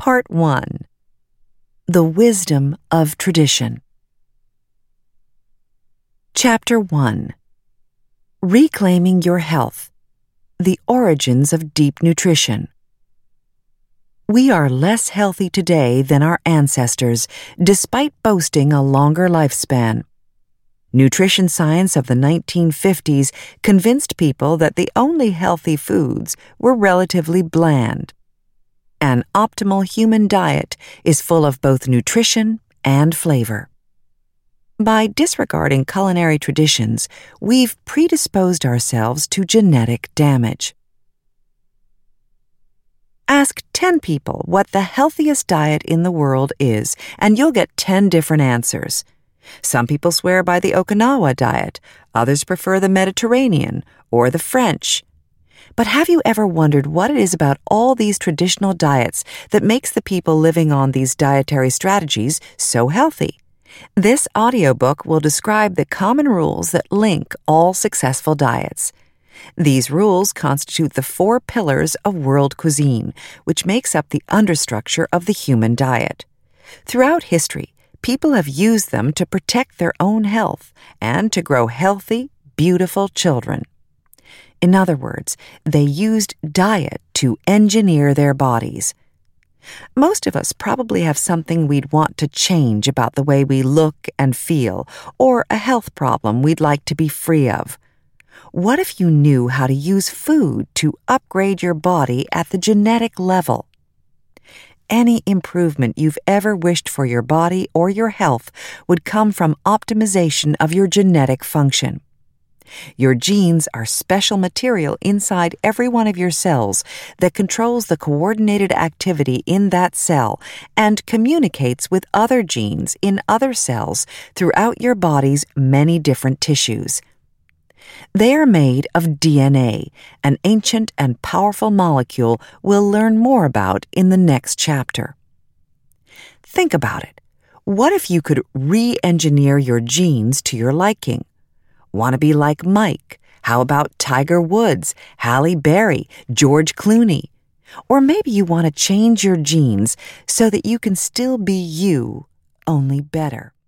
Part 1. The Wisdom of Tradition. Chapter 1. Reclaiming Your Health. The Origins of Deep Nutrition. We are less healthy today than our ancestors, despite boasting a longer lifespan. Nutrition science of the 1950s convinced people that the only healthy foods were relatively bland. An optimal human diet is full of both nutrition and flavor. By disregarding culinary traditions, we've predisposed ourselves to genetic damage. Ask 10 people what the healthiest diet in the world is, and you'll get 10 different answers. Some people swear by the Okinawa diet, others prefer the Mediterranean or the French. But have you ever wondered what it is about all these traditional diets that makes the people living on these dietary strategies so healthy? This audiobook will describe the common rules that link all successful diets. These rules constitute the 4 pillars of world cuisine, which makes up the understructure of the human diet. Throughout history, people have used them to protect their own health and to grow healthy, beautiful children. In other words, they used diet to engineer their bodies. Most of us probably have something we'd want to change about the way we look and feel, or a health problem we'd like to be free of. What if you knew how to use food to upgrade your body at the genetic level? Any improvement you've ever wished for your body or your health would come from optimization of your genetic function. Your genes are special material inside every one of your cells that controls the coordinated activity in that cell and communicates with other genes in other cells throughout your body's many different tissues. They are made of DNA, an ancient and powerful molecule we'll learn more about in the next chapter. Think about it. What if you could re-engineer your genes to your liking? Want to be like Mike? How about Tiger Woods, Halle Berry, George Clooney? Or maybe you want to change your genes so that you can still be you, only better.